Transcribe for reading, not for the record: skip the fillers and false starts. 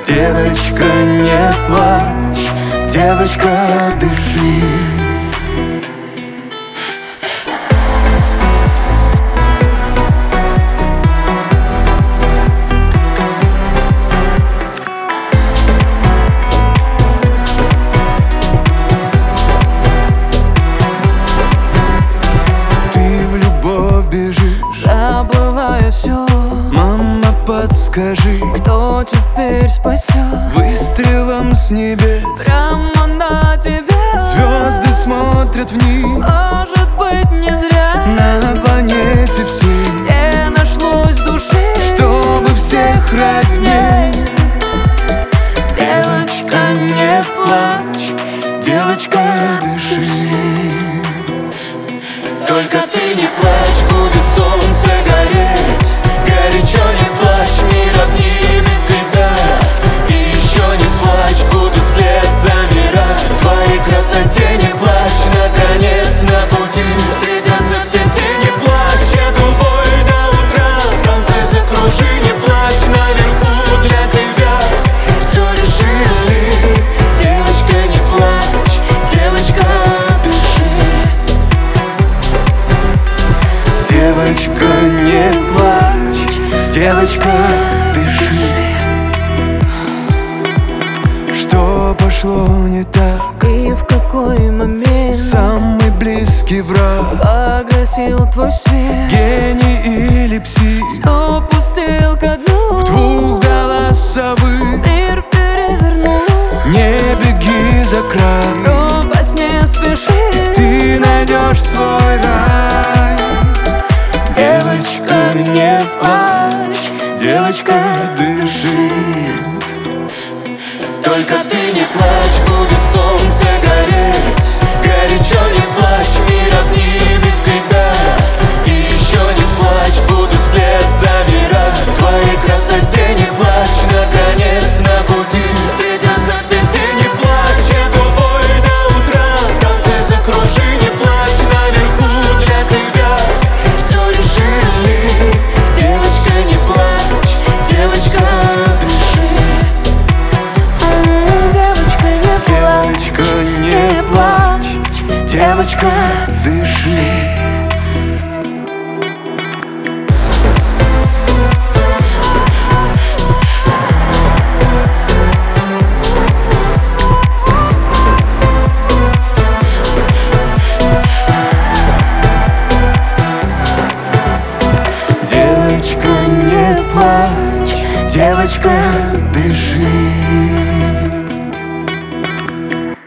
Девочка, не плачь, девочка, дыши. Забывая все, мама, подскажи, кто теперь спасет? Выстрелом с небес прямо на тебя звезды смотрят вниз. Может быть, не зря на планете всей не нашлось души, чтобы всех родней. Девочка, не плачь, девочка, дыши. только ты не плачь, будет солнце гореть. Горячо не плачь, мир обнимет тебя. И еще не плачь, будут вслед замирать. В твоей красоте не плачь, наконец на пути встретятся все тени. Плачь, эту бой до утра, в конце закружи, не плачь, наверху для тебя все решили. Девочка, не плачь, девочка, дыши. Девочка, не плачь, девочка, дыши. Что пошло не так? И в какой момент самый близкий враг погасил твой свет? Гений или псих? Все пустил ко дну. В двухголосовый мир перевернул. Не беги за край, Пропасть не спеши, ты найдешь свой рай. Девочка, не плачь, девочка, дыши. только ты не плачь, будет солнце гореть. Горячо не плачь, мир обнимет тебя. И еще не плачь, будут вслед замирать. В твоей красоте не плачь, наконец на пути встретятся все тени. Плачь, эту бой до утра, в конце закружи, не плачь, наверху для тебя все решили. Девочка, не плачь, девочка, дыши. Девочка, не плачь, Девочка, не плачь, девочка, дыши. Девочка, не плачь, девочка, дыши.